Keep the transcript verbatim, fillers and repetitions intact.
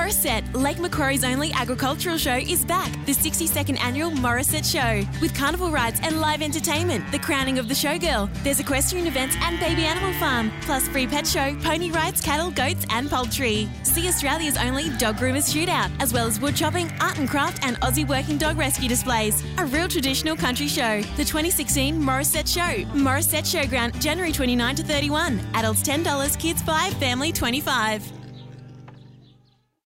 Morisset, Lake Macquarie's only agricultural show, is back. The sixty-second annual Morisset Show. With carnival rides and live entertainment, the crowning of the showgirl. There's equestrian events and baby animal farm. Plus free pet show, pony rides, cattle, goats and poultry. See Australia's only dog groomers shootout, as well as wood chopping, art and craft and Aussie working dog rescue displays. A real traditional country show. The twenty sixteen Morisset Show. Morisset Showground, January twenty-ninth to thirty-first. Adults ten dollars, kids five dollars, family twenty-five dollars.